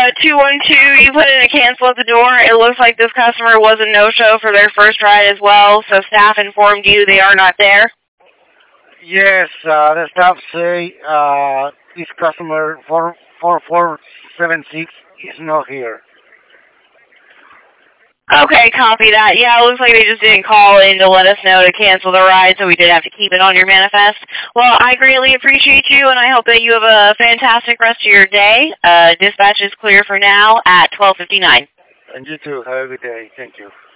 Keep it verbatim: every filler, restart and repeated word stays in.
uh, two one two, you put in a cancel at the door. It looks like this customer was a no-show for their first ride as well, so staff informed you they are not there. Yes, uh, the staff say uh, this customer four four four seven six is not here. Okay, copy that. Yeah, it looks like they just didn't call in to let us know to cancel the ride, so we did have to keep it on your manifest. Well, I greatly appreciate you, and I hope that you have a fantastic rest of your day. Uh, dispatch is clear for now at twelve fifty-nine. And you too. Have a good day. Thank you.